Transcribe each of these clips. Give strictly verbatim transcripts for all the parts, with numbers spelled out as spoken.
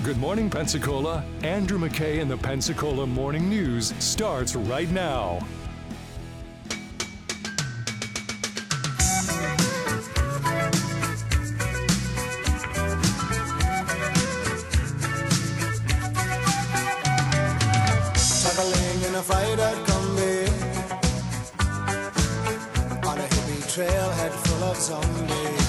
Good Morning Pensacola. Andrew McKay and the Pensacola Morning News starts right now. Traveling in a fried-out Kombi on a hippie trailhead full of zombies.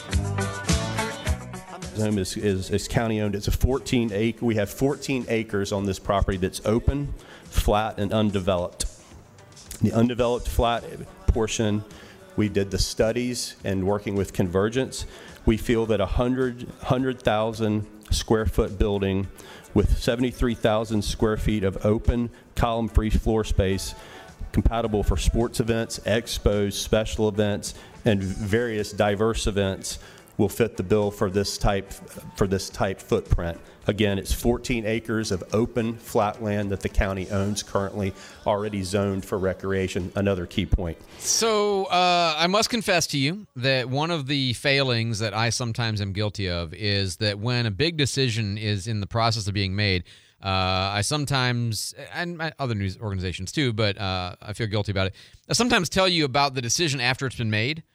Home is, is, is county owned. It's a fourteen acre. We have fourteen acres on this property that's open, flat, and undeveloped. The undeveloped flat portion, we did the studies and working with Convergence. We feel that a hundred hundred thousand square foot building with seventy-three thousand square feet of open column-free floor space, compatible for sports events, expos, special events, and various diverse events, will fit the bill for this type for this type footprint. Again, it's fourteen acres of open flat land that the county owns, currently already zoned for recreation. Another key point. So uh, I must confess to you that one of the failings that I sometimes am guilty of is that when a big decision is in the process of being made, uh, I sometimes, and other news organizations too, but uh, I feel guilty about it, I sometimes tell you about the decision after it's been made.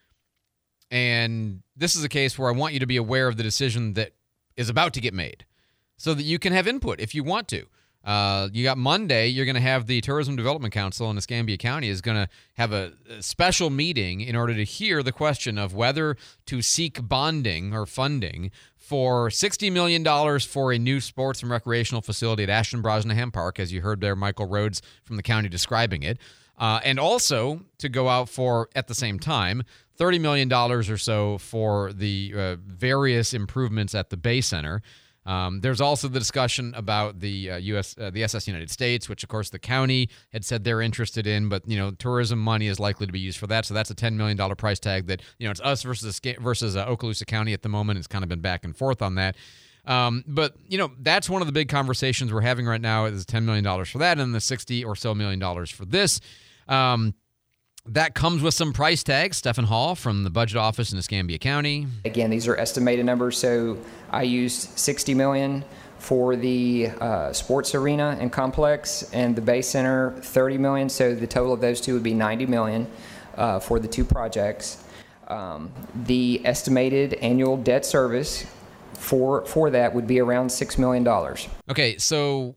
And this is a case where I want you to be aware of the decision that is about to get made so that you can have input if you want to. Uh, you got Monday, you're going to have the Tourism Development Council in Escambia County is going to have a, a special meeting in order to hear the question of whether to seek bonding or funding for sixty million dollars for a new sports and recreational facility at Ashton Brosnahan Park, as you heard there, Michael Rhodes from the county describing it. Uh, and also to go out for, at the same time, thirty million dollars or so for the uh, various improvements at the Bay Center. Um, there's also the discussion about the uh, U S, uh, the S S United States, which of course the county had said they're interested in, but you know, tourism money is likely to be used for that. So that's a ten million dollars price tag that, you know, it's us versus versus uh, Okaloosa County at the moment. It's kind of been back and forth on that. Um, but, you know, that's one of the big conversations we're having right now is ten million dollars for that and the sixty or so million dollars for this. Um, That comes with some price tags. Stephen Hall from the budget office in Escambia County. Again, these are estimated numbers, so I used sixty million dollars for the uh, sports arena and complex, and the Bay Center thirty million dollars, so the total of those two would be ninety million dollars uh, for the two projects. Um, the estimated annual debt service for for that would be around six million dollars. Okay, so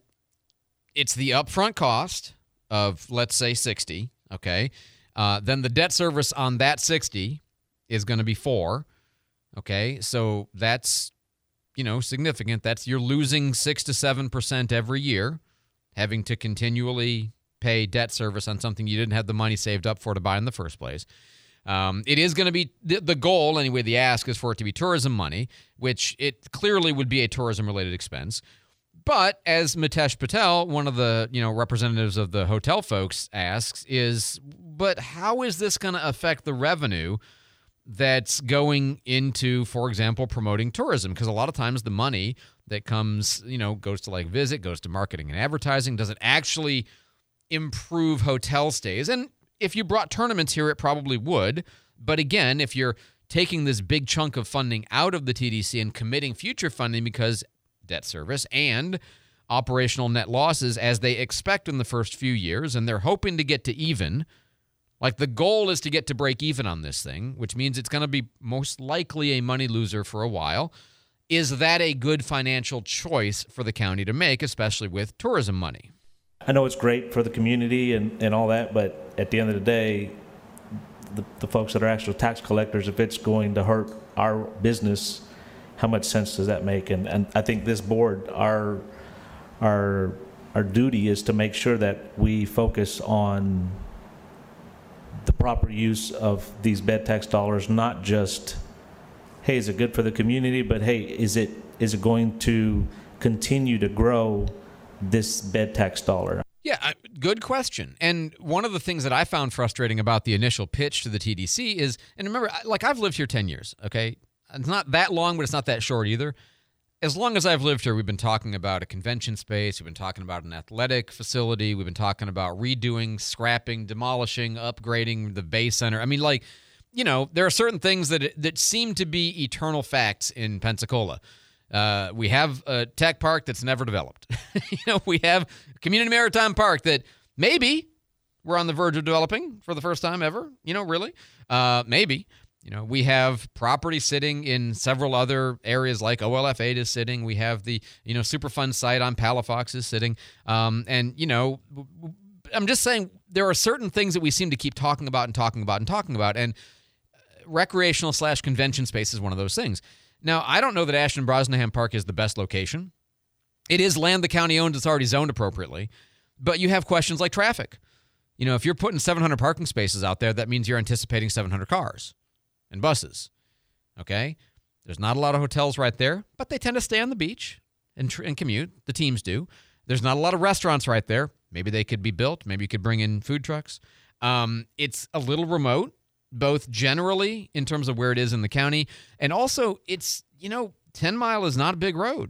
it's the upfront cost of, let's say, sixty, okay? Uh, then the debt service on that sixty is going to be four. Okay, so that's, you know, significant. That's you're losing six to seven percent every year, having to continually pay debt service on something you didn't have the money saved up for to buy in the first place. Um, it is going to be the, the goal anyway. The ask is for it to be tourism money, which it clearly would be a tourism-related expense. But as Mitesh Patel, one of the you know representatives of the hotel folks, asks, is, but how is this going to affect the revenue that's going into, for example, promoting tourism? Because a lot of times the money that comes, you know, goes to like Visit, goes to marketing and advertising. Does it actually improve hotel stays? And if you brought tournaments here, it probably would. But again, if you're taking this big chunk of funding out of the T D C and committing future funding because debt service and operational net losses as they expect in the first few years, and they're hoping to get to even. Like the goal is to get to break even on this thing, which means it's going to be most likely a money loser for a while. Is that a good financial choice for the county to make, especially with tourism money? I know it's great for the community and, and all that, but at the end of the day, the, the folks that are actual tax collectors, if it's going to hurt our business, how much sense does that make? And and I think this board, our our our duty is to make sure that we focus on the proper use of these bed tax dollars, not just, hey, is it good for the community, but hey, is it is it going to continue to grow this bed tax dollar? Yeah, good question. And one of the things that I found frustrating about the initial pitch to the T D C is, and remember, like I've lived here ten years, okay? It's not that long, but it's not that short either. As long as I've lived here, we've been talking about a convention space. We've been talking about an athletic facility. We've been talking about redoing, scrapping, demolishing, upgrading the Bay Center. I mean, like, you know, there are certain things that that seem to be eternal facts in Pensacola. Uh, we have a tech park that's never developed. you know, we have Community Maritime Park that maybe we're on the verge of developing for the first time ever. You know, really, uh, maybe. You know, we have property sitting in several other areas like O L F eight is sitting. We have the, you know, Superfund site on Palafox is sitting. Um, and, you know, I'm just saying there are certain things that we seem to keep talking about and talking about and talking about. And recreational slash convention space is one of those things. Now, I don't know that Ashton Brosnahan Park is the best location. It is land the county owns. It's already zoned appropriately. But you have questions like traffic. You know, if you're putting seven hundred parking spaces out there, that means you're anticipating seven hundred cars. And buses, okay? There's not a lot of hotels right there, but they tend to stay on the beach and, tr- and commute. The teams do. There's not a lot of restaurants right there. Maybe they could be built. Maybe you could bring in food trucks. Um, it's a little remote, both generally in terms of where it is in the county, and also it's, you know, ten Mile is not a big road.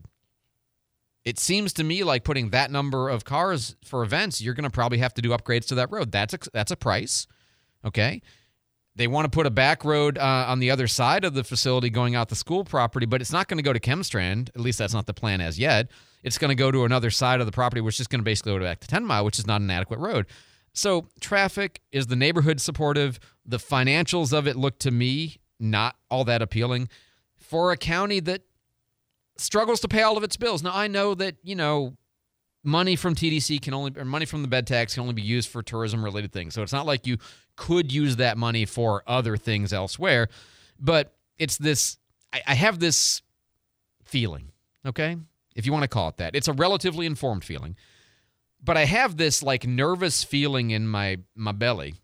It seems to me like putting that number of cars for events, you're going to probably have to do upgrades to that road. That's a, that's a price, okay? They want to put a back road uh, on the other side of the facility going out the school property, but it's not going to go to Chemstrand. At least that's not the plan as yet. It's going to go to another side of the property, which is going to basically go back to ten Mile, which is not an adequate road. So traffic, is the neighborhood supportive? The financials of it look to me not all that appealing for a county that struggles to pay all of its bills. Now, I know that, you know, money from T D C can only, or money from the bed tax can only be used for tourism-related things. So it's not like you could use that money for other things elsewhere. But it's this, I, I have this feeling, okay? If you want to call it that. It's a relatively informed feeling. But I have this, like, nervous feeling in my, my belly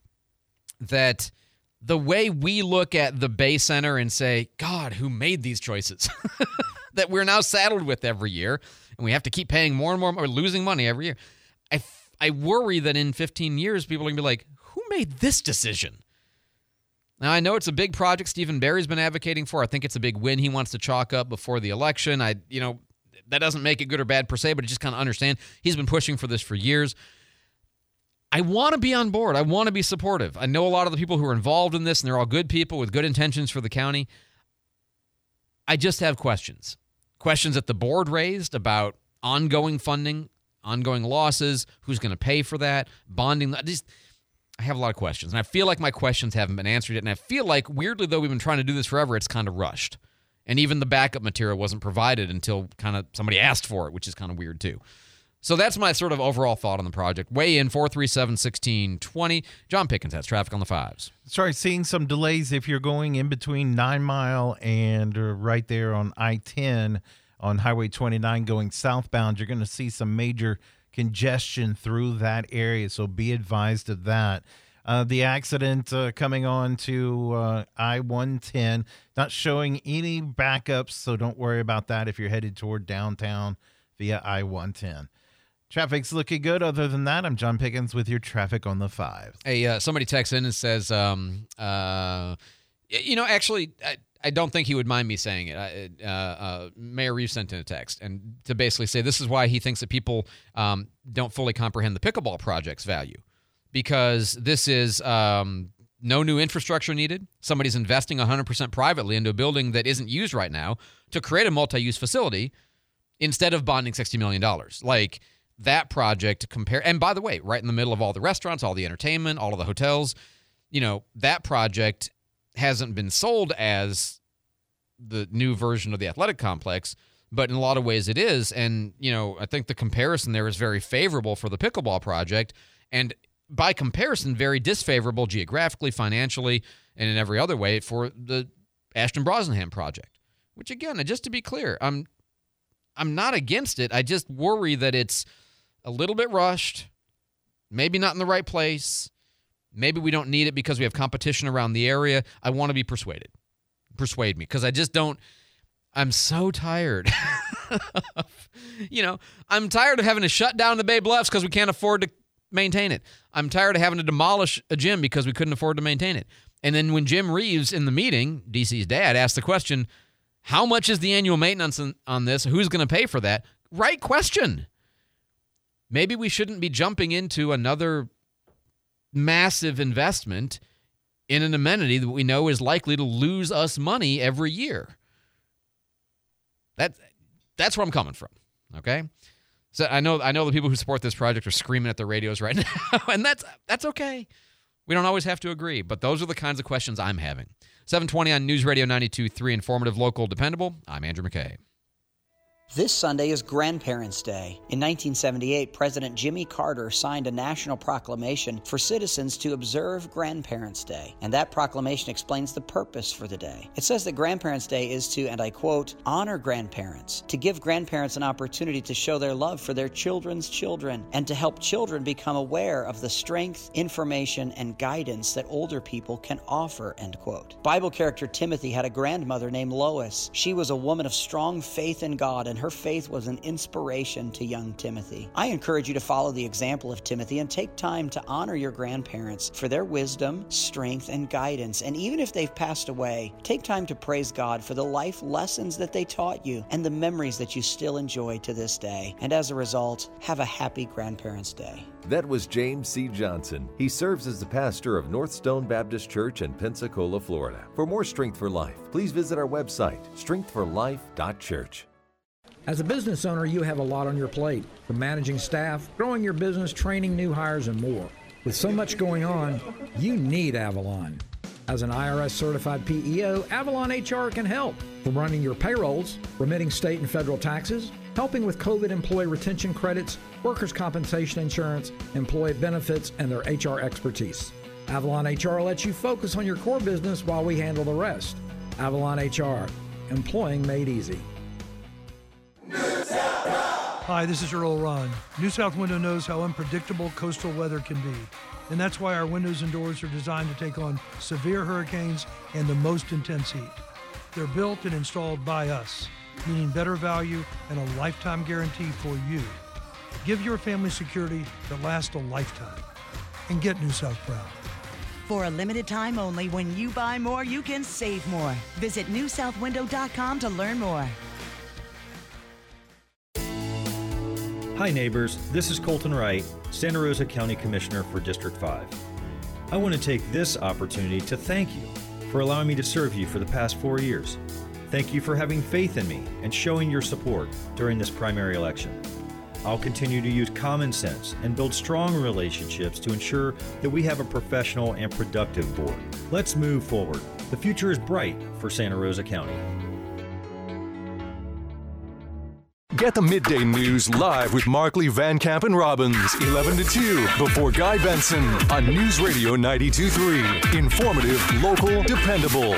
that the way we look at the Bay Center and say, God, who made these choices? That we're now saddled with every year, and we have to keep paying more and more, or losing money every year. I, I worry that in fifteen years, people are going to be like, who made this decision? Now, I know it's a big project Stephen Barry's been advocating for. I think it's a big win he wants to chalk up before the election. I, you know, that doesn't make it good or bad per se, but I just kind of understand. He's been pushing for this for years. I want to be on board. I want to be supportive. I know a lot of the people who are involved in this, and they're all good people with good intentions for the county. I just have questions. Questions that the board raised about ongoing funding, ongoing losses, who's going to pay for that, bonding. I just, I have a lot of questions, and I feel like my questions haven't been answered yet, and I feel like, weirdly, though we've been trying to do this forever, it's kind of rushed. And even the backup material wasn't provided until kind of somebody asked for it, which is kind of weird, too. So that's my sort of overall thought on the project. Weigh in four three seven, one six two zero. John Pickens has traffic on the fives. Sorry, seeing some delays if you're going in between Nine Mile and uh, right there on I ten on Highway twenty-nine going southbound. You're going to see some major congestion through that area, so be advised of that. Uh, the accident uh, coming on to uh, I one ten, not showing any backups, so don't worry about that if you're headed toward downtown via I one ten. Traffic's looking good. Other than that, I'm John Pickens with your traffic on the five. Hey, uh, somebody texts in and says, um, uh, you know, actually, I, I don't think he would mind me saying it. I, uh, uh, Mayor Reeves sent in a text and to basically say this is why he thinks that people um, don't fully comprehend the pickleball project's value, because this is um, no new infrastructure needed. Somebody's investing one hundred percent privately into a building that isn't used right now to create a multi-use facility instead of bonding sixty million dollars. Like, that project compare, and by the way, right in the middle of all the restaurants, all the entertainment, all of the hotels, you know, that project hasn't been sold as the new version of the athletic complex, but in a lot of ways it is. And, you know, I think the comparison there is very favorable for the pickleball project, and by comparison, very disfavorable geographically, financially, and in every other way for the Ashton Brosnahan project, which, again, just to be clear, I'm I'm not against it. I just worry that it's a little bit rushed, maybe not in the right place. Maybe we don't need it because we have competition around the area. I want to be persuaded. Persuade me, because I just don't. I'm so tired. you know, I'm tired of having to shut down the Bay Bluffs because we can't afford to maintain it. I'm tired of having to demolish a gym because we couldn't afford to maintain it. And then when Jim Reeves in the meeting, D C's dad, asked the question, how much is the annual maintenance on, on this? Who's going to pay for that? Right question. Maybe we shouldn't be jumping into another massive investment in an amenity that we know is likely to lose us money every year. That That's where I'm coming from, okay? So I know I know the people who support this project are screaming at their radios right now, and that's that's okay. We don't always have to agree, but those are the kinds of questions I'm having. seven twenty on News Radio ninety-two point three, informative, local, dependable. I'm Andrew McKay. This Sunday is Grandparents' Day. In nineteen seventy-eight, President Jimmy Carter signed a national proclamation for citizens to observe Grandparents' Day, and that proclamation explains the purpose for the day. It says that Grandparents' Day is to, and I quote, honor grandparents, to give grandparents an opportunity to show their love for their children's children, and to help children become aware of the strength, information, and guidance that older people can offer, end quote. Bible character Timothy had a grandmother named Lois. She was a woman of strong faith in God, and her faith was an inspiration to young Timothy. I encourage you to follow the example of Timothy and take time to honor your grandparents for their wisdom, strength, and guidance. And even if they've passed away, take time to praise God for the life lessons that they taught you and the memories that you still enjoy to this day. And as a result, have a happy Grandparents' Day. That was James C. Johnson. He serves as the pastor of North Stone Baptist Church in Pensacola, Florida. For more Strength for Life, please visit our website, strength for life dot church. As a business owner, you have a lot on your plate, from managing staff, growing your business, training new hires, and more. With so much going on, you need Avalon. As an I R S-certified P E O, Avalon H R can help. From running your payrolls, remitting state and federal taxes, helping with COVID employee retention credits, workers' compensation insurance, employee benefits, and their H R expertise. Avalon H R lets you focus on your core business while we handle the rest. Avalon H R, employing made easy. Hi, this is Earl Ron. New South Window knows how unpredictable coastal weather can be, and that's why our windows and doors are designed to take on severe hurricanes and the most intense heat. They're built and installed by us, meaning better value and a lifetime guarantee for you. Give your family security that lasts a lifetime, and get New South proud. For a limited time only, when you buy more, you can save more. Visit new south window dot com to learn more. Hi neighbors, this is Colton Wright, Santa Rosa County Commissioner for District five. I want to take this opportunity to thank you for allowing me to serve you for the past four years. Thank you for having faith in me and showing your support during this primary election. I'll continue to use common sense and build strong relationships to ensure that we have a professional and productive board. Let's move forward. The future is bright for Santa Rosa County. Get the midday news live with Markley, Van Camp, and Robbins, eleven to two, before Guy Benson on News Radio ninety-two point three. Informative, local, dependable.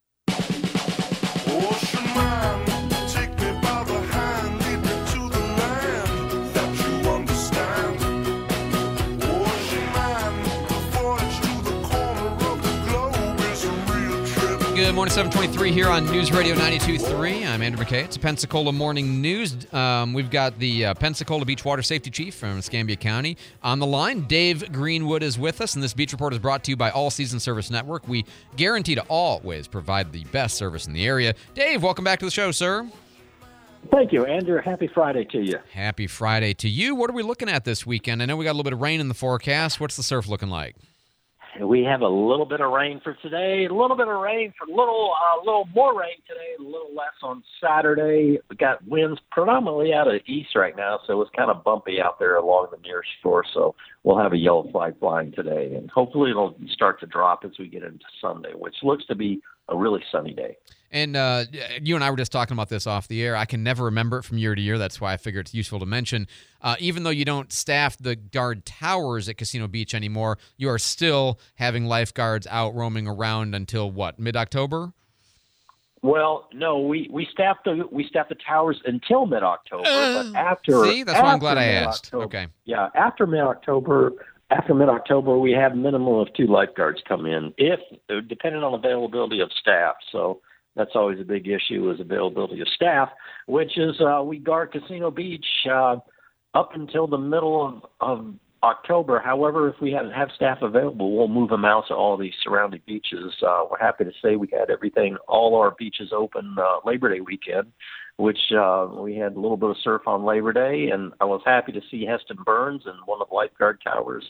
Good morning, seven twenty-three here on News Radio ninety-two point three. I'm Andrew McKay. It's a Pensacola Morning News. Um, we've got the uh, Pensacola Beach Water Safety Chief from Escambia County on the line. Dave Greenwood is with us, and this Beach Report is brought to you by All Season Service Network. We guarantee to always provide the best service in the area. Dave, welcome back to the show, sir. Thank you, Andrew. Happy Friday to you. Happy Friday to you. What are we looking at this weekend? I know we got a little bit of rain in the forecast. What's the surf looking like? We have a little bit of rain for today, a little bit of rain for a little, uh, little more rain today, a little less on Saturday. We got winds predominantly out of east right now, so it's kind of bumpy out there along the near shore. So we'll have a yellow flag flying today, and hopefully it'll start to drop as we get into Sunday, which looks to be a really sunny day. And uh, you and I were just talking about this off the air. I can never remember it from year to year. That's why I figure it's useful to mention. Uh, even though you don't staff the guard towers at Casino Beach anymore, you are still having lifeguards out roaming around until, what, mid-October? Well, no, we, we staff the we staff the towers until mid-October, uh, but after see, that's after why I'm glad I asked. Okay, yeah, after mid-October, after mid-October, we have a minimum of two lifeguards come in, if depending on availability of staff. So that's always a big issue, is availability of staff, which is uh, we guard Casino Beach uh, up until the middle of, of October. However, if we have, have staff available, we'll move them out to all these surrounding beaches. Uh, we're happy to say we had everything, all our beaches open uh, Labor Day weekend, which uh, we had a little bit of surf on Labor Day, and I was happy to see Heston Burns and one of the lifeguard towers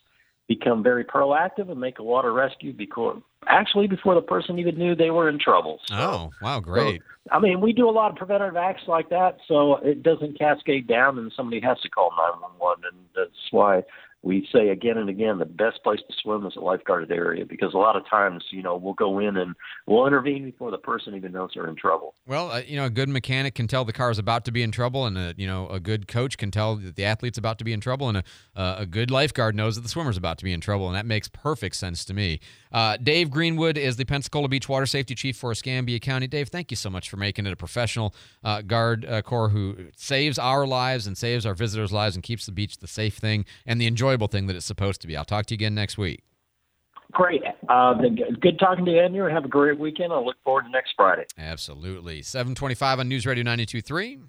become very proactive and make a water rescue before, actually before the person even knew they were in trouble. So, oh, wow, great. So, I mean, we do a lot of preventative acts like that, so it doesn't cascade down and somebody has to call nine one one, and that's why we say again and again the best place to swim is a lifeguarded area, because a lot of times, you know, we'll go in and we'll intervene before the person even knows they're in trouble. Well, uh, you know, a good mechanic can tell the car is about to be in trouble, and a, you know, a good coach can tell that the athlete's about to be in trouble, and a, uh, a good lifeguard knows that the swimmer's about to be in trouble, and that makes perfect sense to me. Uh, Dave Greenwood is the Pensacola Beach Water Safety Chief for Escambia County. Dave, thank you so much for making it a professional uh, guard uh, corps who saves our lives and saves our visitors' lives and keeps the beach the safe thing and the enjoyable thing that it's supposed to be. I'll talk to you again next week. Great. Uh, good talking to you, Andrew. Have a great weekend. I look forward to next Friday. Absolutely. seven twenty-five on News Radio ninety-two point three.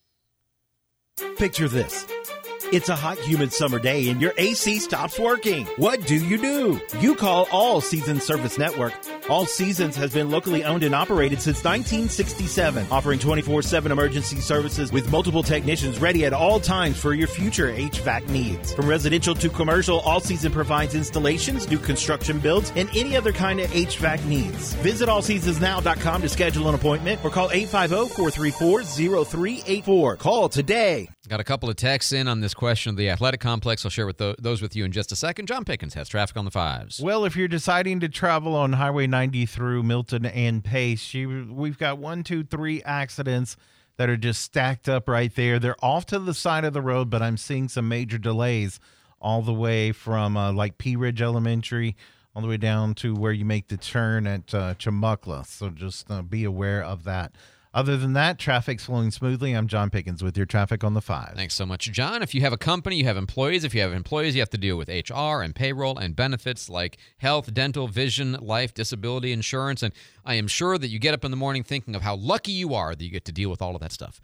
Picture this. It's a hot, humid summer day and your A C stops working. What do you do? You call All Seasons Service Network. All Seasons has been locally owned and operated since nineteen sixty-seven, offering twenty-four seven emergency services with multiple technicians ready at all times for your future H V A C needs. From residential to commercial, All Season provides installations, new construction builds, and any other kind of H V A C needs. Visit all seasons now dot com to schedule an appointment or call eight five zero, four three four, zero three eight four. Call today. Got a couple of texts in on this question of the athletic complex. I'll share with the, those with you in just a second. John Pickens has traffic on the fives. Well, if you're deciding to travel on Highway ninety through Milton and Pace, you, we've got one, two, three accidents that are just stacked up right there. They're off to the side of the road, but I'm seeing some major delays all the way from uh, like Pea Ridge Elementary all the way down to where you make the turn at uh, Chumuckla. So just uh, be aware of that. Other than that, traffic's flowing smoothly. I'm John Pickens with your traffic on the five. Thanks so much, John. If you have a company, you have employees. If you have employees, you have to deal with H R and payroll and benefits like health, dental, vision, life, disability insurance. And I am sure that you get up in the morning thinking of how lucky you are that you get to deal with all of that stuff.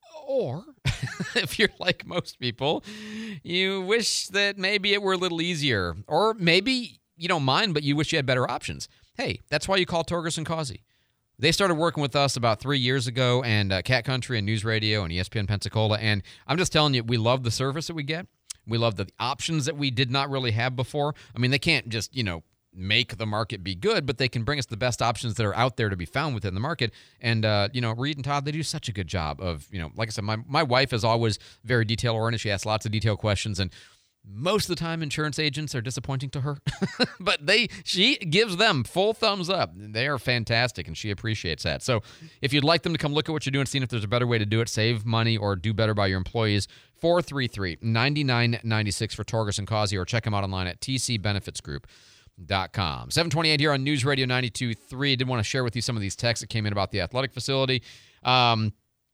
Or, if you're like most people, you wish that maybe it were a little easier. Or maybe you don't mind, but you wish you had better options. Hey, that's why you call Torgerson Causey. They started working with us about three years ago, and uh, Cat Country and News Radio and E S P N Pensacola. And I'm just telling you, we love the service that we get. We love the options that we did not really have before. I mean, they can't just, you know, make the market be good, but they can bring us the best options that are out there to be found within the market. And, uh, you know, Reed and Todd, they do such a good job of, you know, like I said, my, my wife is always very detail-oriented. She asks lots of detailed questions, and most of the time, insurance agents are disappointing to her, but they she gives them full thumbs up. They are fantastic, and she appreciates that. So if you'd like them to come look at what you're doing, seeing if there's a better way to do it, save money, or do better by your employees, four three three, nine nine nine six for Torgerson Causey, or check them out online at t c benefits group dot com. seven twenty-eight here on News Radio ninety-two point three. I did want to share with you some of these texts that came in about the athletic facility. Um,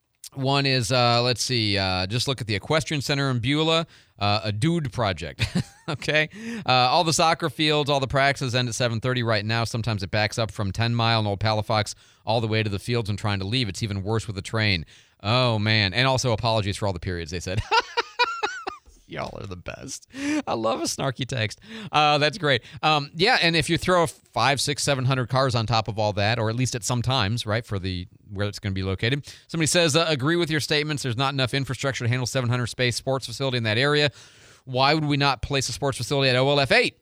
One is, uh, let's see, uh, just look at the Equestrian Center in Beulah, uh, a dude project, okay? Uh, all the soccer fields, all the practices end at seven thirty right now. Sometimes it backs up from ten mile in Old Palafox all the way to the fields and trying to leave. It's even worse with the train. Oh, man. And also apologies for all the periods, they said. Y'all are the best. I love a snarky text. Uh, that's great. Um, yeah, and if you throw five, six, seven hundred cars on top of all that, or at least at some times, right, for the where it's going to be located. Somebody says, uh, agree with your statements. There's not enough infrastructure to handle seven hundred space sports facility in that area. Why would we not place a sports facility at O L F eight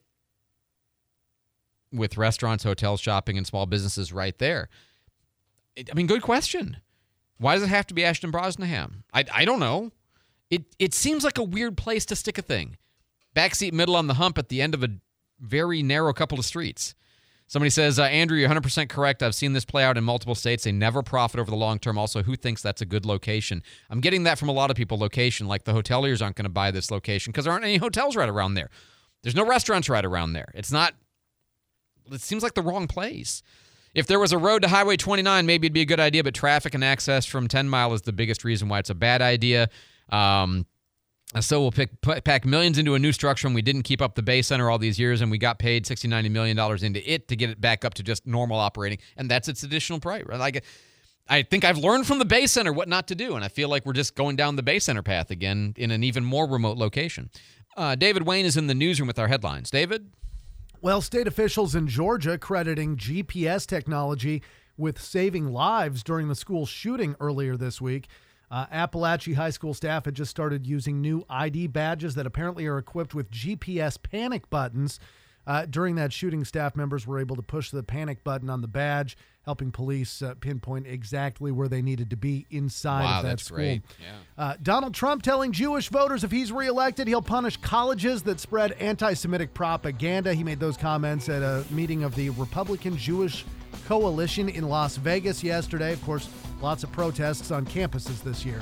with restaurants, hotels, shopping, and small businesses right there? I mean, good question. Why does it have to be Ashton Brosnahan? I I don't know. It it seems like a weird place to stick a thing. Backseat middle on the hump at the end of a very narrow couple of streets. Somebody says, uh, Andrew, you're one hundred percent correct. I've seen this play out in multiple states. They never profit over the long term. Also, who thinks that's a good location? I'm getting that from a lot of people, location. Like the hoteliers aren't going to buy this location because there aren't any hotels right around there. There's no restaurants right around there. It's not, it seems like the wrong place. If there was a road to Highway twenty-nine, maybe it'd be a good idea, but traffic and access from ten mile is the biggest reason why it's a bad idea. Um, so we'll pick, pack millions into a new structure, and we didn't keep up the Bay Center all these years, and we got paid sixty, ninety million dollars into it to get it back up to just normal operating, and that's its additional price. Right? Like, I think I've learned from the Bay Center what not to do, and I feel like we're just going down the Bay Center path again in an even more remote location. Uh, David Wayne is in the newsroom with our headlines. David? Well, state officials in Georgia crediting G P S technology with saving lives during the school shooting earlier this week. Uh, Appalachia High School staff had just started using new I D badges that apparently are equipped with G P S panic buttons. Uh, during that shooting, staff members were able to push the panic button on the badge, helping police uh, pinpoint exactly where they needed to be inside wow, of that that's school. Great. Yeah. Uh, Donald Trump telling Jewish voters if he's reelected, he'll punish colleges that spread anti-Semitic propaganda. He made those comments at a meeting of the Republican Jewish Coalition in Las Vegas yesterday. Of course, lots of protests on campuses this year.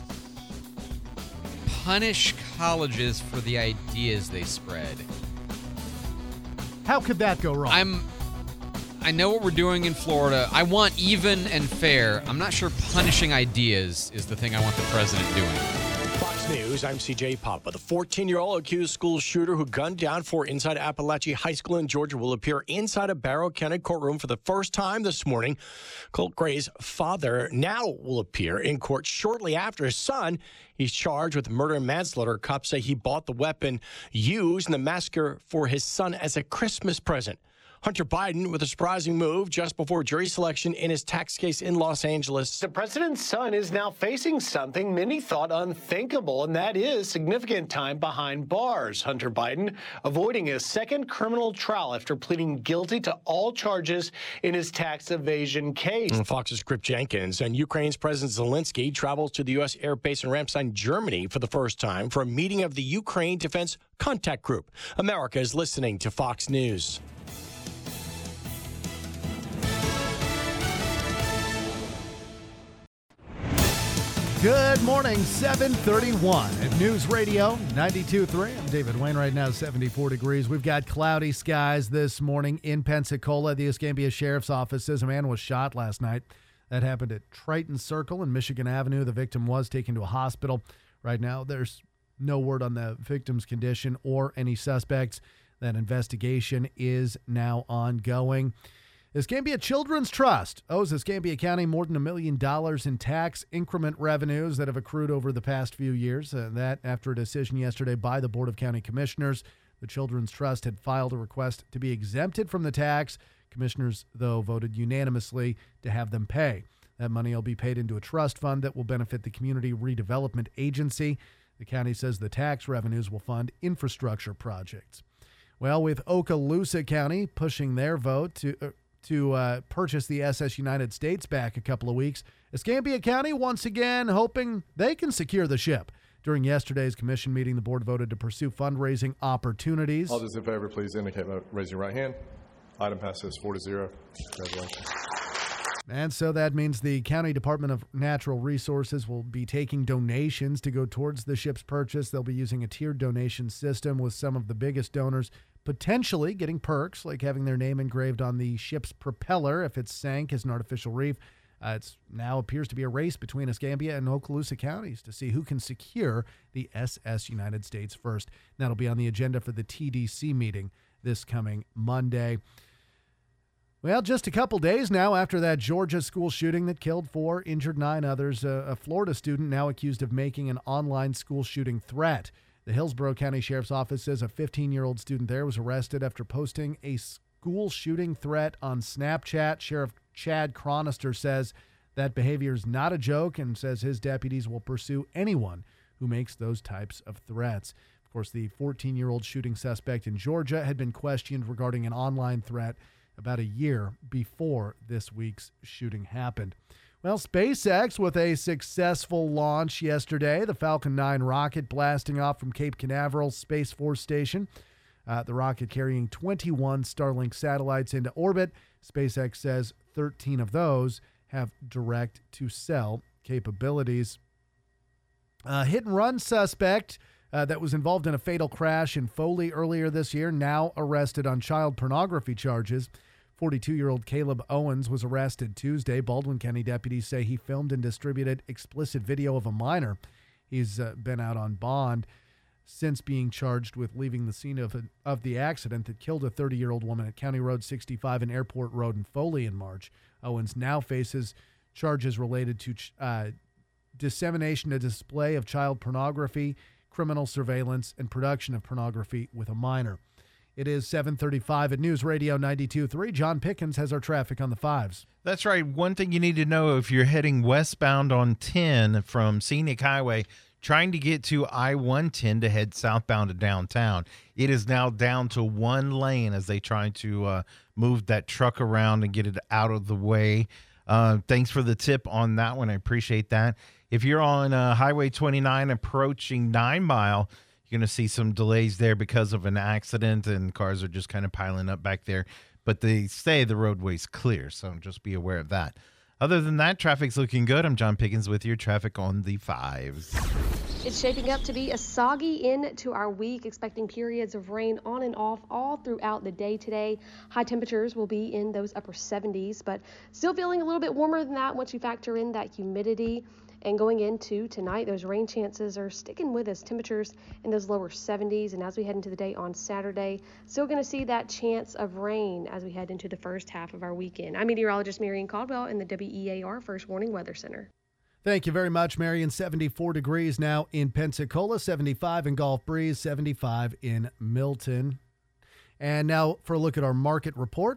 Punish colleges for the ideas they spread. How could that go wrong? I'm I know what we're doing in Florida. I want even and fair. I'm not sure punishing ideas is the thing I want the president doing. Fox News, I'm C J Papa. The fourteen-year-old accused school shooter who gunned down four inside Appalachia High School in Georgia will appear inside a Barrow County courtroom for the first time this morning. Colt Gray's father now will appear in court shortly after his son. He's charged with murder and manslaughter. Cops say he bought the weapon used in the massacre for his son as a Christmas present. Hunter Biden with a surprising move just before jury selection in his tax case in Los Angeles. The president's son is now facing something many thought unthinkable, and that is significant time behind bars. Hunter Biden avoiding a second criminal trial after pleading guilty to all charges in his tax evasion case. And Fox's Krip Jenkins and Ukraine's President Zelensky travels to the U S air base in Ramstein, Germany for the first time for a meeting of the Ukraine Defense Contact Group. America is listening to Fox News. Good morning, seven thirty-one at News Radio ninety-two point three. I'm David Wayne. Right now, seventy-four degrees. We've got cloudy skies this morning in Pensacola. The Escambia Sheriff's Office says a man was shot last night. That happened at Triton Circle and Michigan Avenue. The victim was taken to a hospital. Right now, there's no word on the victim's condition or any suspects. That investigation is now ongoing. Escambia Children's Trust owes Escambia County more than a million dollars in tax increment revenues that have accrued over the past few years. Uh, that after a decision yesterday by the Board of County Commissioners. The Children's Trust had filed a request to be exempted from the tax. Commissioners, though, voted unanimously to have them pay. That money will be paid into a trust fund that will benefit the Community Redevelopment Agency. The county says the tax revenues will fund infrastructure projects. Well, with Okaloosa County pushing their vote to... Uh, to uh, purchase the S S United States back a couple of weeks, Escambia County once again hoping they can secure the ship. During yesterday's commission meeting, the board voted to pursue fundraising opportunities. All those in favor, please indicate by raising your right hand. Item passes four to zero. Congratulations. And so that means the County Department of Natural Resources will be taking donations to go towards the ship's purchase. They'll be using a tiered donation system with some of the biggest donors potentially getting perks like having their name engraved on the ship's propeller if it sank as an artificial reef. Uh, it now appears to be a race between Escambia and Okaloosa counties to see who can secure the S S United States first. That'll be on the agenda for the T D C meeting this coming Monday. Well, just a couple days now after that Georgia school shooting that killed four, injured nine others, uh, a Florida student now accused of making an online school shooting threat. The Hillsborough County Sheriff's Office says a fifteen-year-old student there was arrested after posting a school shooting threat on Snapchat. Sheriff Chad Chronister says that behavior is not a joke and says his deputies will pursue anyone who makes those types of threats. Of course, the fourteen-year-old shooting suspect in Georgia had been questioned regarding an online threat about a year before this week's shooting happened. Well, SpaceX with a successful launch yesterday. The Falcon nine rocket blasting off from Cape Canaveral Space Force Station. Uh, the rocket carrying twenty-one Starlink satellites into orbit. SpaceX says thirteen of those have direct-to-cell capabilities. A hit-and-run suspect uh, that was involved in a fatal crash in Foley earlier this year, now arrested on child pornography charges. forty-two-year-old Caleb Owens was arrested Tuesday. Baldwin County deputies say he filmed and distributed explicit video of a minor. He's uh, been out on bond since being charged with leaving the scene of, a, of the accident that killed a thirty-year-old woman at County Road sixty-five and Airport Road in Foley in March. Owens now faces charges related to uh, dissemination and display of child pornography, criminal surveillance, and production of pornography with a minor. It is seven thirty-five at News Radio ninety-two point three. John Pickens has our traffic on the fives. That's right. One thing you need to know if you're heading westbound on ten from Scenic Highway, trying to get to I one ten to head southbound to downtown, it is now down to one lane as they try to uh, move that truck around and get it out of the way. Uh, thanks for the tip on that one. I appreciate that. If you're on uh, Highway twenty-nine approaching Nine Mile, you're going to see some delays there because of an accident, and cars are just kind of piling up back there. But they say the roadway's clear, so just be aware of that. Other than that, traffic's looking good. I'm John Pickens with your traffic on the fives. It's shaping up to be a soggy end to our week, expecting periods of rain on and off all throughout the day today. High temperatures will be in those upper seventies, but still feeling a little bit warmer than that once you factor in that humidity. And going into tonight, those rain chances are sticking with us. Temperatures in those lower seventies. And as we head into the day on Saturday, still going to see that chance of rain as we head into the first half of our weekend. I'm meteorologist Marion Caldwell in the W E A R First Warning Weather Center. Thank you very much, Marion. seventy-four degrees now in Pensacola, seventy-five in Gulf Breeze, seventy-five in Milton. And now for a look at our market report.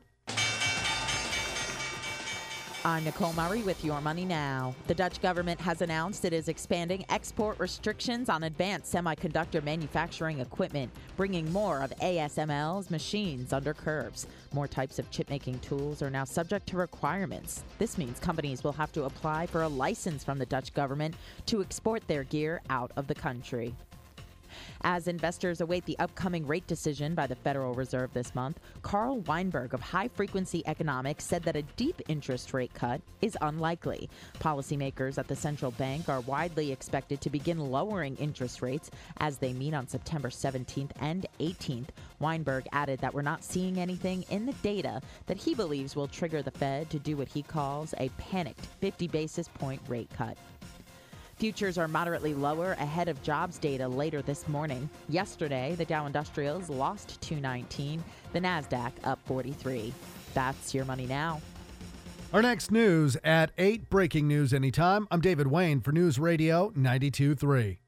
I'm Nicole Murray with Your Money Now. The Dutch government has announced it is expanding export restrictions on advanced semiconductor manufacturing equipment, bringing more of A S M L's machines under curbs. More types of chip-making tools are now subject to requirements. This means companies will have to apply for a license from the Dutch government to export their gear out of the country. As investors await the upcoming rate decision by the Federal Reserve this month, Carl Weinberg of High Frequency Economics said that a deep interest rate cut is unlikely. Policymakers at the central bank are widely expected to begin lowering interest rates as they meet on September seventeenth and eighteenth. Weinberg added that we're not seeing anything in the data that he believes will trigger the Fed to do what he calls a panicked fifty basis point rate cut. Futures are moderately lower ahead of jobs data later this morning. Yesterday, the Dow Industrials lost two nineteen, the NASDAQ up forty-three. That's Your Money Now. Our next news at eight, breaking news anytime. I'm David Wayne for News Radio ninety-two point three.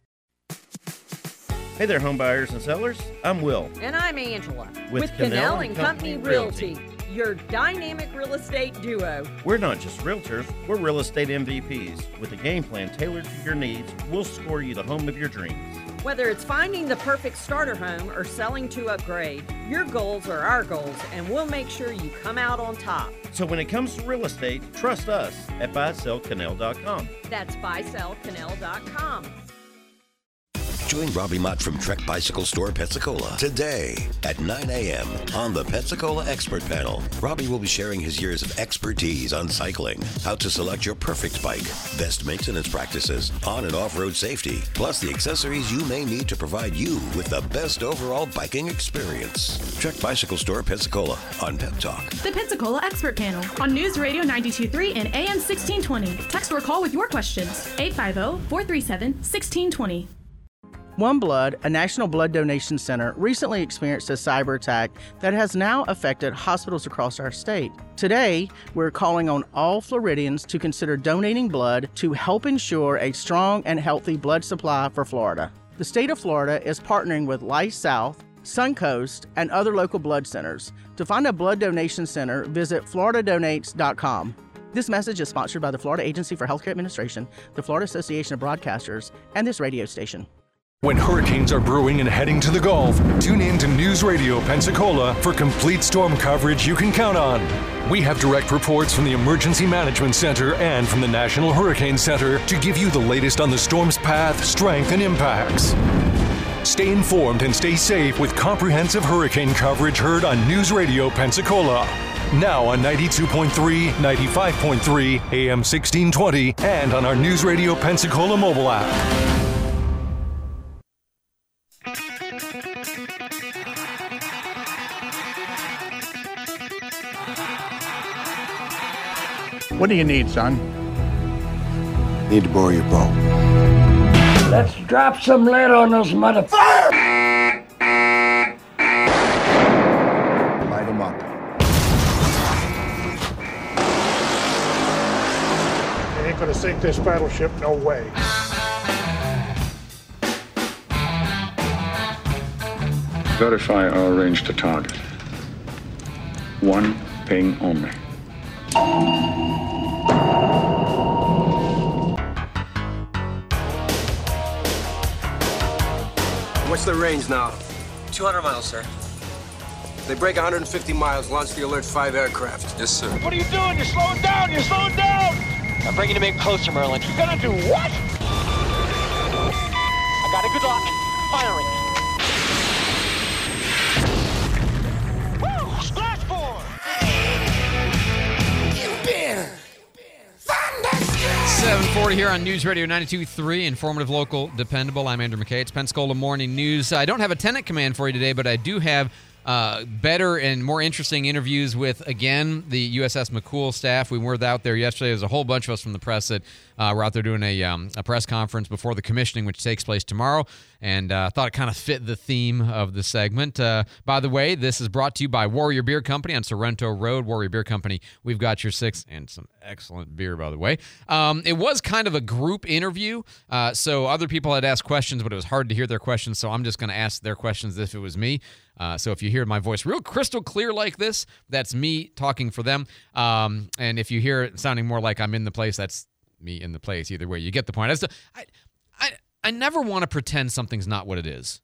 Hey there, home buyers and sellers. I'm Will. And I'm Angela. With, With Cannell Cannell and and Company Company Realty, your dynamic real estate duo. We're not just realtors, we're real estate M V Ps. With a game plan tailored to your needs, we'll score you the home of your dreams. Whether it's finding the perfect starter home or selling to upgrade, your goals are our goals, and we'll make sure you come out on top. So when it comes to real estate, trust us at buy sell cannell dot com. That's buy sell cannell dot com. Join Robbie Mott from Trek Bicycle Store Pensacola today at nine a.m. on the Pensacola Expert Panel. Robbie will be sharing his years of expertise on cycling, how to select your perfect bike, best maintenance practices, on and off-road safety, plus the accessories you may need to provide you with the best overall biking experience. Trek Bicycle Store Pensacola on Pep Talk. The Pensacola Expert Panel on News Radio ninety-two point three and A M sixteen twenty. Text or call with your questions. eight five zero, four three seven, one six two zero. One Blood, a national blood donation center, recently experienced a cyber attack that has now affected hospitals across our state. Today, we're calling on all Floridians to consider donating blood to help ensure a strong and healthy blood supply for Florida. The state of Florida is partnering with Life South, Suncoast, and other local blood centers. To find a blood donation center, visit florida donates dot com. This message is sponsored by the Florida Agency for Healthcare Administration, the Florida Association of Broadcasters, and this radio station. When hurricanes are brewing and heading to the Gulf, tune in to News Radio Pensacola for complete storm coverage you can count on. We have direct reports from the Emergency Management Center and from the National Hurricane Center to give you the latest on the storm's path, strength, and impacts. Stay informed and stay safe with comprehensive hurricane coverage heard on News Radio Pensacola. Now on ninety-two point three, ninety-five point three, A M sixteen twenty, and on our News Radio Pensacola mobile app. What do you need, son? Need to borrow your boat. Let's drop some lead on those motherfuckers. Light them up. They ain't gonna sink this battleship, no way. Verify our range to target. One ping only. What's the range now? two hundred miles, sir. They break one hundred fifty miles, launch the Alert five aircraft. Yes, sir. What are you doing? You're slowing down! You're slowing down! I'm bringing him in closer, Merlin. You're gonna do what? I got it. Good luck. Firing. Woo! Splash forward! seven forty here on News Radio ninety-two point three, informative, local, dependable. I'm Andrew McKay. It's Pensacola Morning News. I don't have a tenant command for you today, but I do have uh, better and more interesting interviews with, again, the U S S McCool staff. We were out there yesterday. There's a whole bunch of us from the press that uh, were out there doing a, um, a press conference before the commissioning, which takes place tomorrow, and I uh, thought it kind of fit the theme of the segment. Uh, by the way, this is brought to you by Warrior Beer Company on Sorrento Road. Warrior Beer Company, we've got your six, and some excellent beer, by the way. Um, it was kind of a group interview, uh, so other people had asked questions, but it was hard to hear their questions, so I'm just going to ask their questions as if it was me. Uh, so if you hear my voice real crystal clear like this, that's me talking for them. Um, and if you hear it sounding more like I'm in the place, that's me in the place. Either way, you get the point. I, just, I, I, I never want to pretend something's not what it is.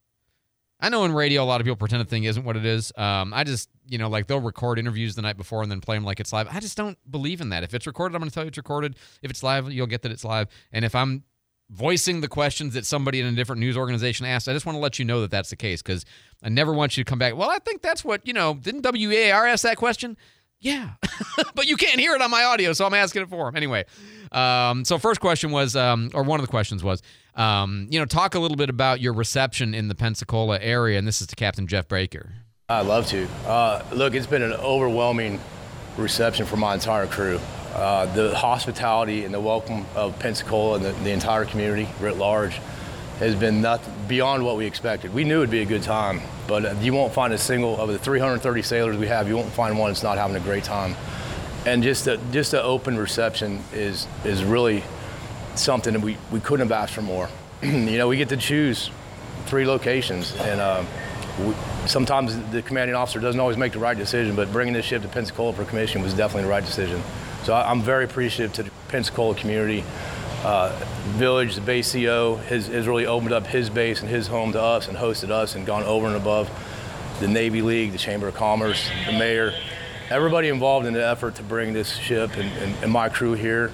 I know in radio a lot of people pretend a thing isn't what it is. Um, I just, you know, like they'll record interviews the night before and then play them like it's live. I just don't believe in that. If it's recorded, I'm going to tell you it's recorded. If it's live, you'll get that it's live. And if I'm voicing the questions that somebody in a different news organization asked, I just want to let you know that that's the case, because I never want you to come back, well, I think that's what, you know, didn't W A R ask that question? Yeah, but you can't hear it on my audio, so I'm asking it for him. Anyway, um, so first question was, um, or one of the questions was, um, you know, talk a little bit about your reception in the Pensacola area, and this is to Captain Jeff Baker. I'd love to. Uh, look, it's been an overwhelming reception for my entire crew. Uh, the hospitality and the welcome of Pensacola and the, the entire community writ large has been nothing beyond what we expected. We knew it'd be a good time, but you won't find a single of the three hundred thirty sailors we have. You won't find one that's not having a great time. And just the just the open reception is is really something that we, we couldn't have asked for more. You know, we get to choose three locations, and uh, we, sometimes the commanding officer doesn't always make the right decision. But bringing this ship to Pensacola for commission was definitely the right decision. So I'm very appreciative to the Pensacola community. Uh, Village, the base C O, has, has really opened up his base and his home to us and hosted us and gone over and above. The Navy League, the Chamber of Commerce, the mayor, everybody involved in the effort to bring this ship and, and, and my crew here.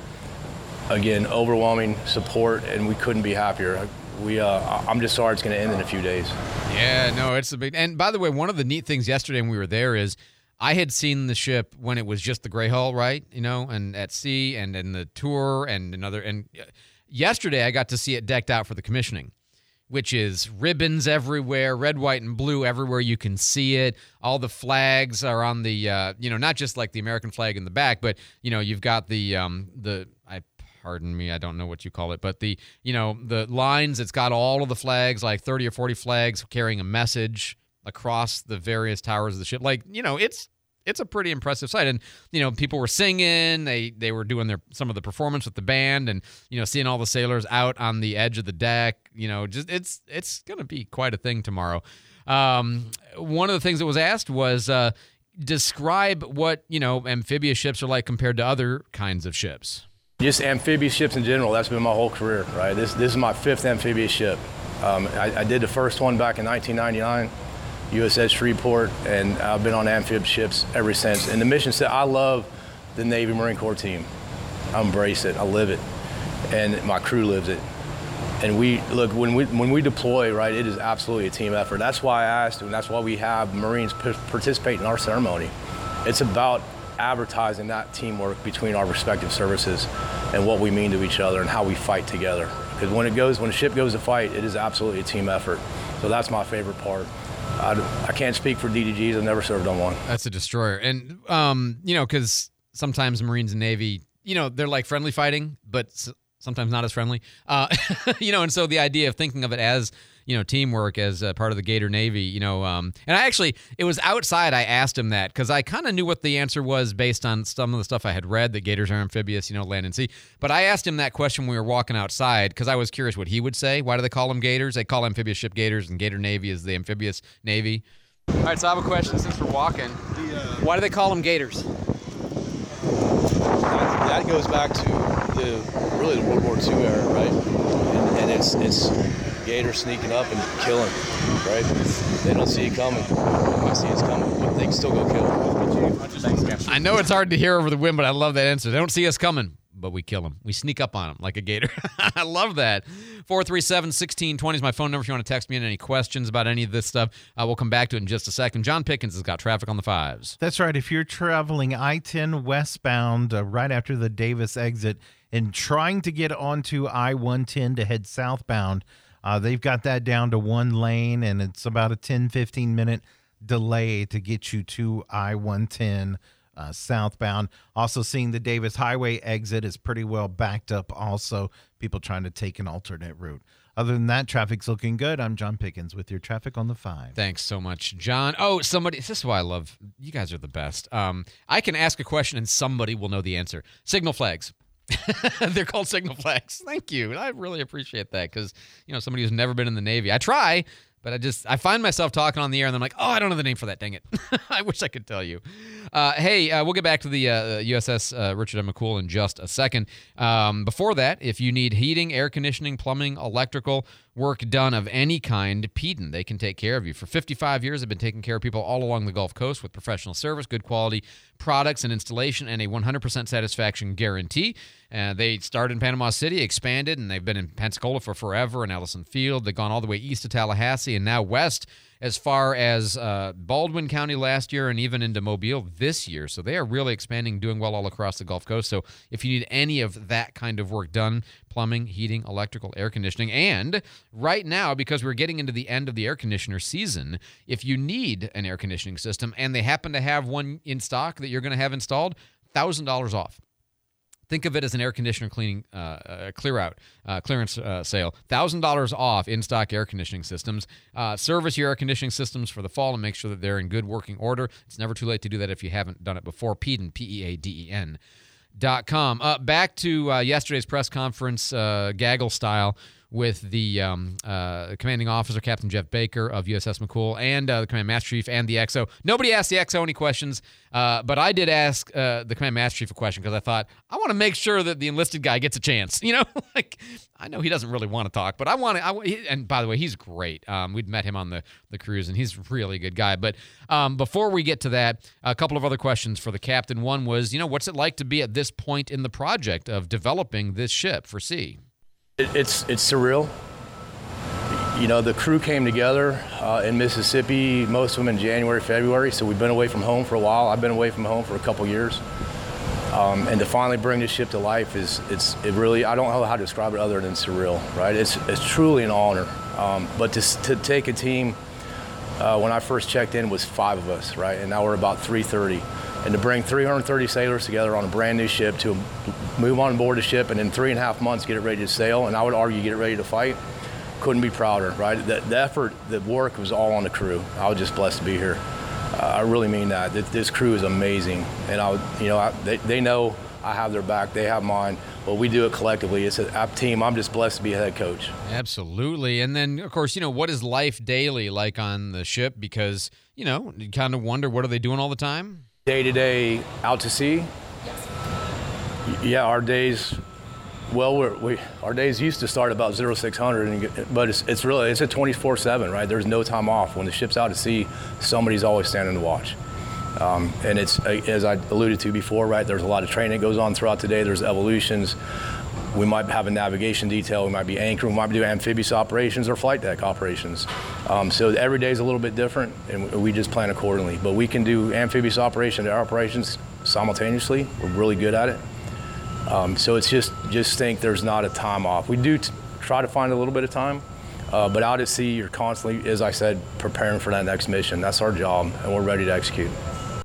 Again, overwhelming support, and we couldn't be happier. We, uh, I'm just sorry it's going to end in a few days. Yeah, no, it's a big. And by the way, one of the neat things yesterday when we were there is I had seen the ship when it was just the gray hull, right? You know, and at sea and in the tour and another. And yesterday I got to see it decked out for the commissioning, which is ribbons everywhere, red, white, and blue everywhere you can see it. All the flags are on the, uh, you know, not just like the American flag in the back, but, you know, you've got the, um, the, I pardon me, I don't know what you call it, but the, you know, the lines, it's got all of the flags, like thirty or forty flags carrying a message across the various towers of the ship. Like, you know, it's it's a pretty impressive sight. And, you know, people were singing, they they were doing their some of the performance with the band, and, you know, seeing all the sailors out on the edge of the deck, you know, just it's it's going to be quite a thing tomorrow. Um, one of the things that was asked was uh, describe what, you know, amphibious ships are like compared to other kinds of ships. Just amphibious ships in general, that's been my whole career, right? This, this is my fifth amphibious ship. Um, I, I did the first one back in nineteen ninety-nine. U S S Shreveport, and I've been on amphib ships ever since. And the mission said, I love the Navy Marine Corps team. I embrace it, I live it, and my crew lives it. And we, look, when we when we deploy, right, it is absolutely a team effort. That's why I asked, and that's why we have Marines p- participate in our ceremony. It's about advertising that teamwork between our respective services and what we mean to each other and how we fight together. Because when it goes, when a ship goes to fight, it is absolutely a team effort. So that's my favorite part. I, I can't speak for D D Gs. I've never served on one. That's a destroyer. And, um, you know, because sometimes Marines and Navy, you know, they're like friendly fighting, but sometimes not as friendly. Uh, you know, and so the idea of thinking of it as, you know, teamwork as a part of the Gator Navy, you know, um, and I actually, it was outside I asked him that because I kind of knew what the answer was based on some of the stuff I had read, that gators are amphibious, you know, land and sea. But I asked him that question when we were walking outside because I was curious what he would say. Why do they call them gators? They call amphibious ship gators, and Gator Navy is the amphibious Navy. All right, so I have a question since we're walking. Why do they call them gators? That, that goes back to the really the World War Two era, right? And, and it's it's gators sneaking up and killing, right? They don't see it coming. I see it's coming, but they can still go kill. I know it's hard to hear over the wind, but I love that answer. They don't see us coming, but we kill them. We sneak up on them like a gator. I love that. four three seven, one six two zero is my phone number if you want to text me in any questions about any of this stuff. Uh, we'll come back to it in just a second. John Pickens has got traffic on the fives. That's right. If you're traveling I ten westbound uh, right after the Davis exit and trying to get onto I one ten to head southbound, uh, they've got that down to one lane, and it's about a ten, fifteen minute delay to get you to I one ten Uh, southbound. Also seeing the Davis Highway exit is pretty well backed up also. People trying to take an alternate route. Other than that, traffic's looking good. I'm John Pickens with your traffic on the five. Thanks so much, John. Oh, somebody, this is why I love, you guys are the best. Um, I can ask a question and somebody will know the answer. Signal flags. They're called signal flags. Thank you. I really appreciate that because, you know, somebody who's never been in the Navy. I try, but I just, I find myself talking on the air and I'm like, oh, I don't know the name for that. Dang it. I wish I could tell you. Uh, hey, uh, we'll get back to the uh, U S S uh, Richard M. McCool in just a second. Um, before that, if you need heating, air conditioning, plumbing, electrical work done of any kind, Peden, they can take care of you. For fifty-five years, they've been taking care of people all along the Gulf Coast with professional service, good quality products and installation, and a one hundred percent satisfaction guarantee. Uh, they started in Panama City, expanded, and they've been in Pensacola for forever, and Ellison Field. They've gone all the way east to Tallahassee and now west as far as uh, Baldwin County last year and even into Mobile this year. So they are really expanding, doing well all across the Gulf Coast. So if you need any of that kind of work done, plumbing, heating, electrical, air conditioning, and right now, because we're getting into the end of the air conditioner season, if you need an air conditioning system and they happen to have one in stock that you're going to have installed, one thousand dollars off. Think of it as an air conditioner cleaning, uh, uh, clear out, uh, clearance uh, sale. one thousand dollars off in-stock air conditioning systems. Uh, service your air conditioning systems for the fall and make sure that they're in good working order. It's never too late to do that if you haven't done it before. Peden, P E A D E N dot com. Uh, back to uh, yesterday's press conference, uh, gaggle style, with the um, uh, commanding officer, Captain Jeff Baker of U S S McCool, and uh, the Command Master Chief and the X O. Nobody asked the X O any questions, uh, but I did ask uh, the Command Master Chief a question because I thought, I want to make sure that the enlisted guy gets a chance. You know, like, I know he doesn't really want to talk, but I want to. I, he, and by the way, he's great. Um, we'd met him on the, the cruise, and he's a really good guy. But um, before we get to that, a couple of other questions for the captain. One was, you know, what's it like to be at this point in the project of developing this ship for sea? It's it's surreal. You know, the crew came together uh, in Mississippi, most of them in January, February, so we've been away from home for a while. I've been away from home for a couple years. Um, and to finally bring this ship to life is, it's it really, I don't know how to describe it other than surreal, right? It's it's truly an honor. Um, but to, to take a team, uh, when I first checked in, was five of us, right? And now we're about three thirty. And to bring three hundred thirty sailors together on a brand new ship to move on board the ship and in three and a half months get it ready to sail, and I would argue get it ready to fight, couldn't be prouder, right? The, the effort, the work was all on the crew. I was just blessed to be here. Uh, I really mean that. This, this crew is amazing, and I, would, you know, I, they, they know I have their back, they have mine, but we do it collectively. It's a, a team. I'm just blessed to be a head coach. Absolutely. And then, of course, you know, what is life daily like on the ship? Because, you know, you kind of wonder, what are they doing all the time? Day to day out to sea? Yes. Yeah, our days, well, we're, we our days used to start about zero six hundred, and get, but it's it's really it's a twenty-four seven, right? There's no time off. When the ship's out to sea, somebody's always standing to watch. Um, and it's, as I alluded to before, right? There's a lot of training that goes on throughout the day. There's evolutions. We might have a navigation detail. We might be anchoring. We might do amphibious operations or flight deck operations. Um, so every day is a little bit different, and we just plan accordingly. But we can do amphibious operations and air operations simultaneously. We're really good at it. Um, so it's just just think there's not a time off. We do t- try to find a little bit of time, uh, but out at sea, you're constantly, as I said, preparing for that next mission. That's our job, and we're ready to execute.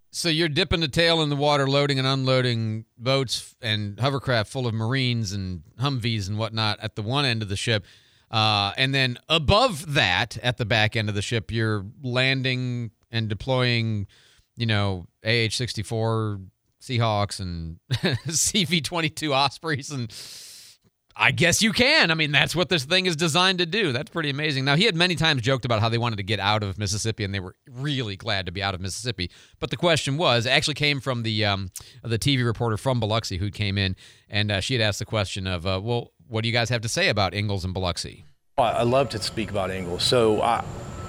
So you're dipping the tail in the water, loading and unloading boats and hovercraft full of Marines and Humvees and whatnot at the one end of the ship. Uh, and then above that, at the back end of the ship, you're landing and deploying, you know, A H sixty-four Seahawks and C V twenty-two Ospreys. And I guess you can. I mean, that's what this thing is designed to do. That's pretty amazing. Now, he had many times joked about how they wanted to get out of Mississippi, and they were really glad to be out of Mississippi. But the question was, it actually came from the um, the T V reporter from Biloxi who came in, and uh, she had asked the question of, uh, well, what do you guys have to say about Ingalls and Biloxi? I love to speak about Ingalls. So I,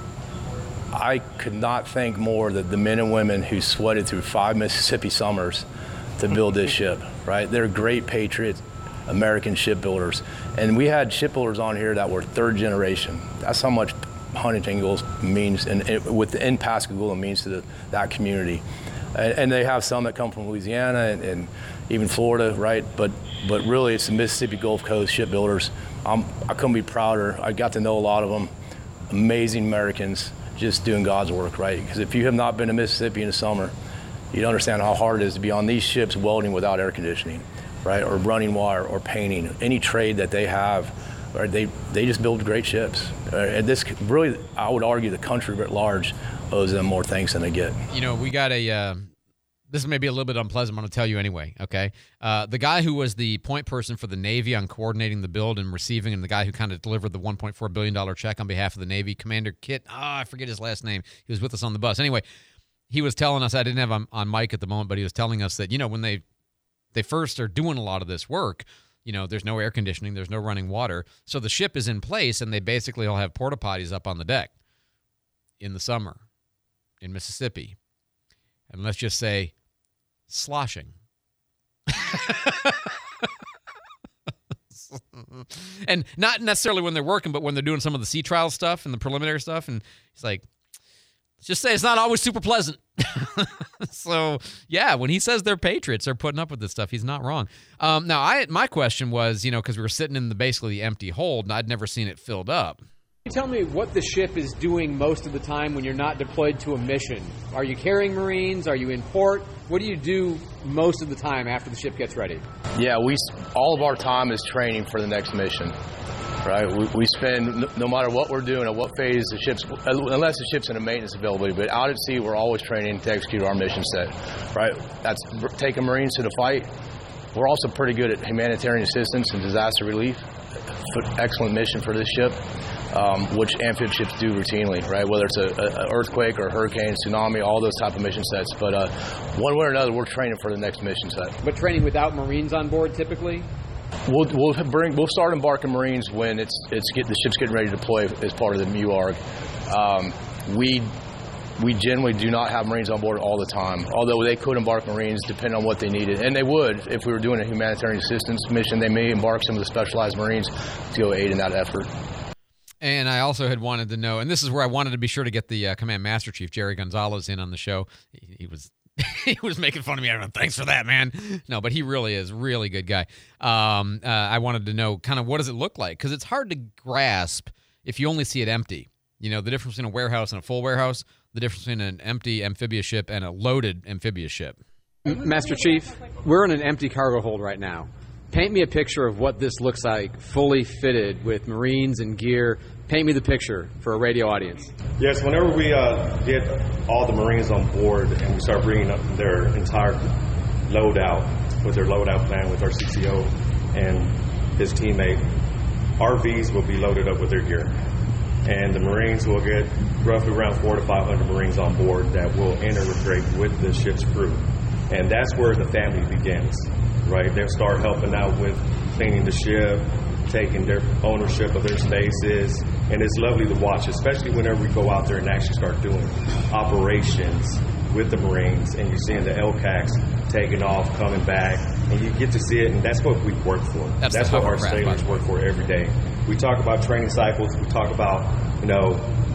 I could not thank more the, the men and women who sweated through five Mississippi summers to build this ship, right? They're great patriots, American shipbuilders. And we had shipbuilders on here that were third generation. That's how much Huntington Ingalls means, and, and within Pascagoula means to the, that community. And, and they have some that come from Louisiana and, and even Florida, right? But but really, it's the Mississippi Gulf Coast shipbuilders. I'm, I couldn't be prouder. I got to know a lot of them. Amazing Americans just doing God's work, right? Because if you have not been to Mississippi in the summer, you don't understand how hard it is to be on these ships welding without air conditioning, right? Or running wire or painting. Any trade that they have, right? They they just build great ships. Uh, and this really, I would argue, the country at large owes them more thanks than they get. You know, we got a. Uh, this may be a little bit unpleasant. I'm going to tell you anyway. Okay, uh, the guy who was the point person for the Navy on coordinating the build and receiving, and the guy who kind of delivered the one point four billion dollars check on behalf of the Navy, Commander Kit. Ah, oh, I forget his last name. He was with us on the bus. Anyway, he was telling us. I didn't have him on mic at the moment, but he was telling us that, you know, when they they first are doing a lot of this work, you know, there's no air conditioning, there's no running water, so the ship is in place, and they basically all have porta potties up on the deck in the summer in Mississippi, and let's just say sloshing. And not necessarily when they're working, but when they're doing some of the sea trial stuff and the preliminary stuff. And he's like, let's just say it's not always super pleasant. So, yeah, when he says they're patriots, they're putting up with this stuff. He's not wrong. Um, now, I my question was, you know, because we were sitting in the basically the empty hold, and I'd never seen it filled up. Can you tell me what the ship is doing most of the time when you're not deployed to a mission? Are you carrying Marines? Are you in port? What do you do most of the time after the ship gets ready? Yeah, we all of our time is training for the next mission, right? We, we spend, no matter what we're doing, at what phase the ship's, unless the ship's in a maintenance availability, but out at sea, we're always training to execute our mission set, right? That's taking Marines to the fight. We're also pretty good at humanitarian assistance and disaster relief. Excellent mission for this ship. Um, which amphib ships do routinely, right? Whether it's a, a earthquake or a hurricane, tsunami, all those type of mission sets. But uh, one way or another, we're training for the next mission set. But training without Marines on board, typically? We'll we'll bring we'll start embarking Marines when it's it's get the ship's getting ready to deploy as part of the M U A R G. Um, we we generally do not have Marines on board all the time, although they could embark Marines depending on what they needed, and they would if we were doing a humanitarian assistance mission. They may embark some of the specialized Marines to go aid in that effort. And I also had wanted to know, and this is where I wanted to be sure to get the uh, Command Master Chief, Jerry Gonzalez, in on the show. He, he was he was making fun of me. I don't know, thanks for that, man. No, but he really is a really good guy. Um, uh, I wanted to know kind of what does it look like? Because it's hard to grasp if you only see it empty. You know, the difference between a warehouse and a full warehouse, the difference between an empty amphibious ship and a loaded amphibious ship. Master Chief, we're in an empty cargo hold right now. Paint me a picture of what this looks like, fully fitted with Marines and gear. Paint me the picture for a radio audience. Yes, whenever we uh, get all the Marines on board and we start bringing up their entire loadout with their loadout plan with our C C O and his teammate, R Vs will be loaded up with their gear. And the Marines will get roughly around four to five hundred Marines on board that will integrate with the ship's crew. And that's where the family begins, right? They'll start helping out with cleaning the ship, taking their ownership of their spaces, and it's lovely to watch, especially whenever we go out there and actually start doing operations with the Marines, and you're seeing the L C A Cs taking off, coming back, and you get to see it, and that's what we work for. That's, that's what our sailors work for every day. We talk about training cycles, we talk about, you know,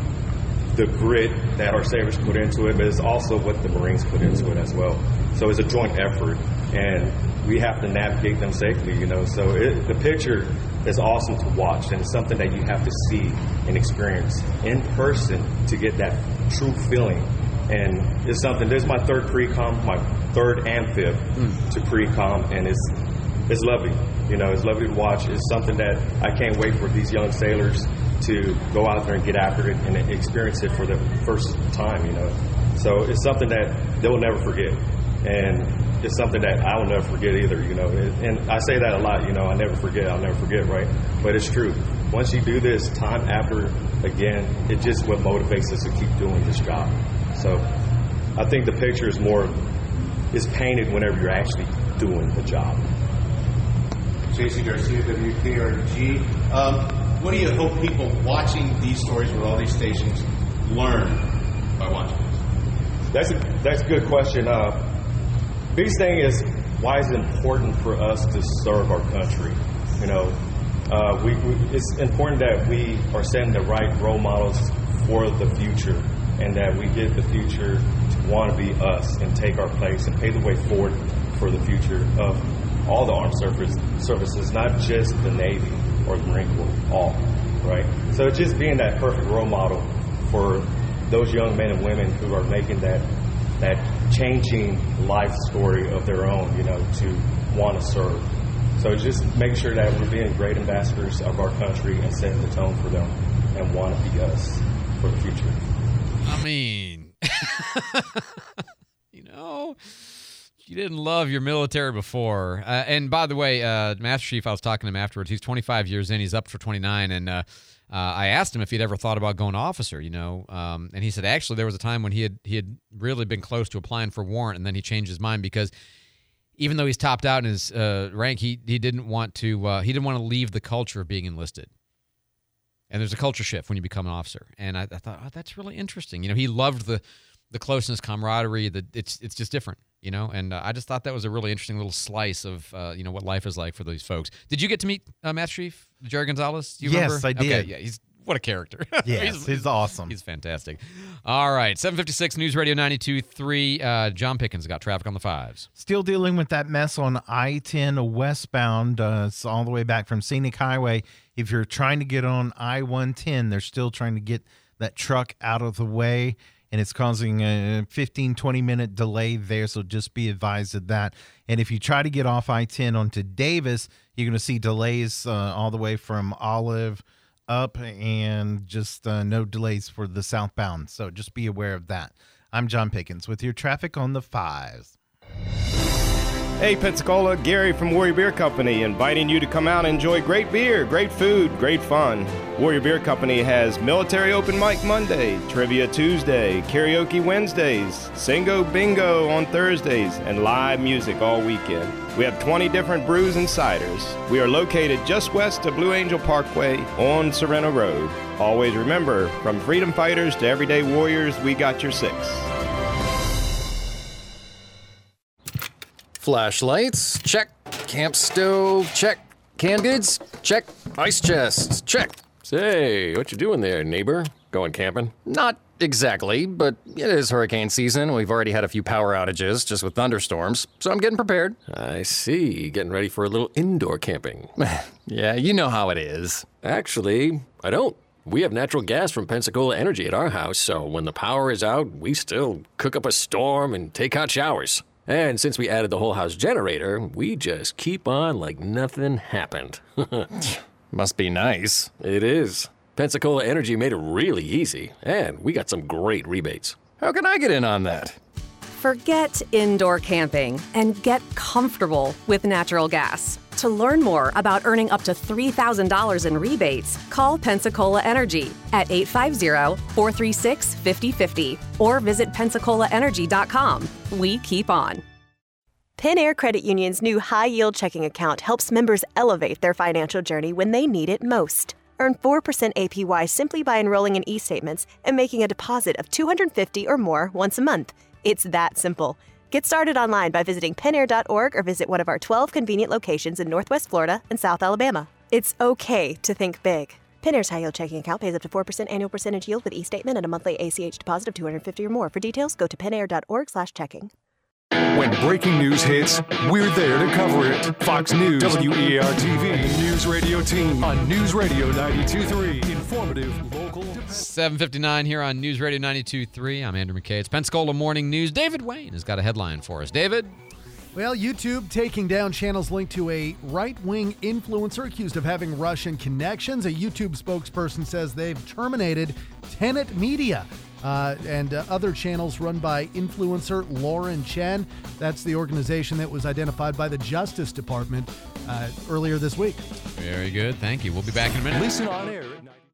the grit that our sailors put into it, but it's also what the Marines put into it as well. So it's a joint effort, and we have to navigate them safely, you know. So it, the picture is awesome to watch, and it's something that you have to see and experience in person to get that true feeling And it's something, this is my third pre-com, my third and fifth mm. to pre-com, and it's it's lovely. You know, it's lovely to watch. It's something that I can't wait for these young sailors to go out there and get after it and experience it for the first time, you know. So it's something that they'll never forget. And it's something that I will never forget either, you know. And I say that a lot, you know, I never forget, I'll never forget, right? But it's true. Once you do this time after again, it just what motivates us to keep doing this job. So I think the picture is more, is painted whenever you're actually doing the job. J C Garcia, W K R G. Um, what do you hope people watching these stories with all these stations learn by watching this? That's a, that's a good question. Uh, biggest thing is, why is it important for us to serve our country? You know, uh, we, we it's important that we are setting the right role models for the future, and that we get the future to want to be us and take our place and pave the way forward for the future of all the armed service, services, not just the Navy or the Marine Corps, all, right? So it's just being that perfect role model for those young men and women who are making that that changing life story of their own, you know, to want to serve. So just make sure that we're being great ambassadors of our country and setting the tone for them and want to be us for the future. I mean, you know, you didn't love your military before. Uh, and by the way, uh, Master Chief, I was talking to him afterwards. He's twenty-five years in. He's up for twenty-nine. And uh, uh, I asked him if he'd ever thought about going officer, you know. Um, and he said, actually, there was a time when he had he had really been close to applying for warrant, and then he changed his mind because even though he's topped out in his uh, rank, he he didn't want to uh, he didn't want to leave the culture of being enlisted. And there's a culture shift when you become an officer. And I, I thought, oh, that's really interesting. You know, he loved the the closeness, camaraderie. The it's it's just different, you know. And uh, I just thought that was a really interesting little slice of uh, you know what life is like for these folks. Did you get to meet uh, Master Chief Jerry Gonzalez? Do you yes, remember? I did. Okay, yeah, he's what a character. Yes, he's, he's awesome. He's fantastic. All right, seven fifty-six News Radio ninety-two point three. Uh, John Pickens got traffic on the fives. Still dealing with that mess on I ten westbound. Uh, it's all the way back from Scenic Highway. If you're trying to get on I one ten, they're still trying to get that truck out of the way, and it's causing a fifteen, twenty minute delay there, so just be advised of that. And if you try to get off I ten onto Davis, you're going to see delays uh, all the way from Olive up, and just uh, no delays for the southbound. So just be aware of that. I'm John Pickens with your traffic on the fives. Hey, Pensacola, Gary from Warrior Beer Company, inviting you to come out and enjoy great beer, great food, great fun. Warrior Beer Company has Military Open Mic Monday, Trivia Tuesday, Karaoke Wednesdays, Singo Bingo on Thursdays, and live music all weekend. We have twenty different brews and ciders. We are located just west of Blue Angel Parkway on Sorrento Road. Always remember, from freedom fighters to everyday warriors, we got your six. Flashlights, check. Camp stove, check. Canned goods, check. Ice chests, check. Say, what you doing there, neighbor? Going camping? Not exactly, but it is hurricane season. We've already had a few power outages just with thunderstorms, so I'm getting prepared. I see. Getting ready for a little indoor camping. Yeah, you know how it is. Actually, I don't. We have natural gas from Pensacola Energy at our house, so when the power is out, we still cook up a storm and take hot showers. And since we added the whole house generator, we just keep on like nothing happened. Must be nice. It is. Pensacola Energy made it really easy, and we got some great rebates. How can I get in on that? Forget indoor camping and get comfortable with natural gas. To learn more about earning up to three thousand dollars in rebates, call Pensacola Energy at eight five zero, four three six, five zero five zero or visit pensacola energy dot com. We keep on. Penn Air Credit Union's new high-yield checking account helps members elevate their financial journey when they need it most. Earn four percent A P Y simply by enrolling in e-statements and making a deposit of two hundred fifty dollars or more once a month. It's that simple. Get started online by visiting penn air dot org or visit one of our twelve convenient locations in Northwest Florida and South Alabama. It's okay to think big. Penn Air's high-yield checking account pays up to four percent annual percentage yield with e-statement and a monthly A C H deposit of two hundred fifty dollars or more. For details, go to penn air dot org slash checking. When breaking news hits, we're there to cover it. Fox News, W E A R T V, News Radio Team on News Radio ninety-two point three. Informative, local, seven fifty-nine here on News Radio ninety-two point three. I'm Andrew McKay. It's Pensacola Morning News. David Wayne has got a headline for us. David? Well, YouTube taking down channels linked to a right-wing influencer accused of having Russian connections. A YouTube spokesperson says they've terminated Tenet Media uh, and uh, other channels run by influencer Lauren Chen. That's the organization that was identified by the Justice Department uh, earlier this week. Very good. Thank you. We'll be back in a minute. Listen on air at night.